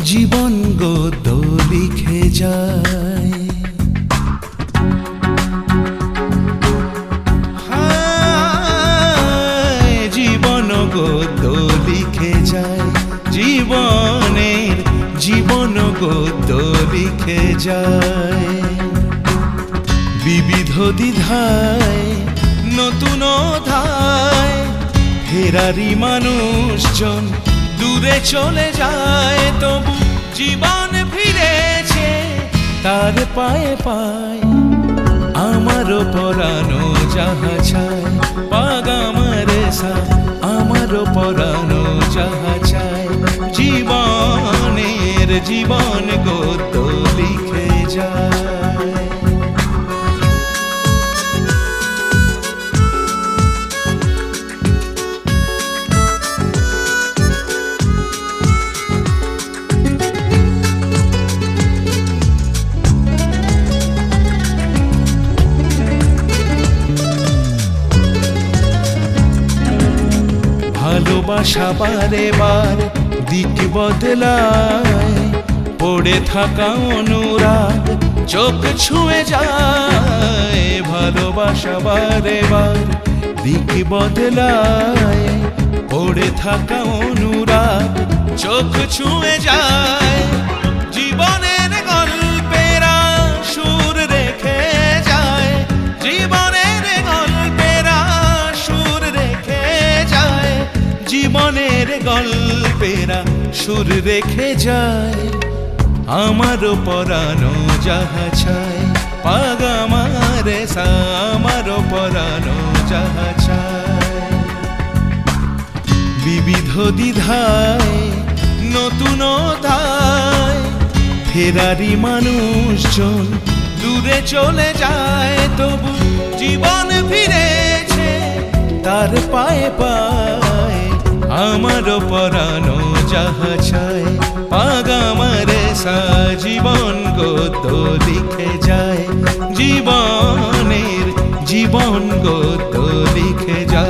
জীবন গদ্য লিখে যায়। জীবন গদ্য লিখে যায়, জীবনের জীবন গদ্য লিখে যায়। বিবিধ দ্বিধায় নতুন অধ্যায়, ফেরারি মানুষজন দূরে চলে যায়, তবু জীবন ফিরেছে তার পায়ে পায়। আমারও পরানো যাহা চায় পাগ আমার সা, আমারও পরানো যাহা চায় জীবনের জীবন গদ্য লিখে যায়। ভালোবাসা বারে বার দিক বদলায়, পড়ে থাকা অনুরাগ চোখ ছুঁয়ে যায়। ভালোবাসা বারে বার দিক বদলায়, পড়ে থাকা অনুরাগ চোখ ছুঁয়ে যায়। জীবনের গল্পেরা সুর রেখে যায়, জীবনের গল্পেরা সুর রেখে যায়, জীবনের গল্পেরা সুর রেখে যায়। আমারও পরানো যাহা চায় পাগ আমার সা, আমারও পরানো যাহা চায়। বিবিধ দ্বিধায় নতুন অধ্যায়, ফেরারি মানুষজন দূরে চলে যায়, তবু জীবন ফিরেছে তার পায়ে পায়। আমারও পরানো যাহা চায় পাগ আমার সা, জীবন গদ্য লিখে যায়, জীবনের জীবন গদ্য লিখে যায়।